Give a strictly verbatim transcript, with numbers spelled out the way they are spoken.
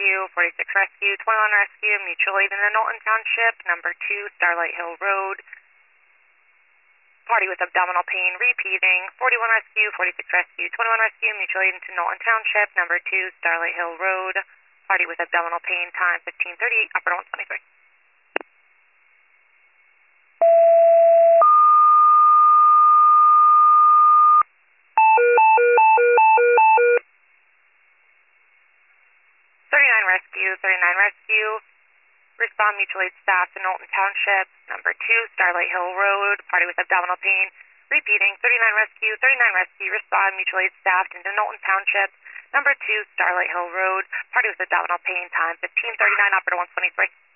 Rescue, forty-six Rescue, twenty-one Rescue, mutual aid in the Knowlton Township, number two, Starlight Hill Road. Party with abdominal pain repeating, forty-one Rescue, forty-six Rescue, twenty-one Rescue, mutual aid into Knowlton Township, number two, Starlight Hill Road. Party with abdominal pain, time fifteen thirty-eight, upper one twenty-three. thirty-nine Rescue, thirty-nine Rescue, respond mutual aid staff to Knowlton Township, number two, Starlight Hill Road, party with abdominal pain, repeating, thirty-nine Rescue, thirty-nine Rescue, respond mutual aid staff into Knowlton Township, number two, Starlight Hill Road, party with abdominal pain, time fifteen thirty-nine, operator one twenty-three.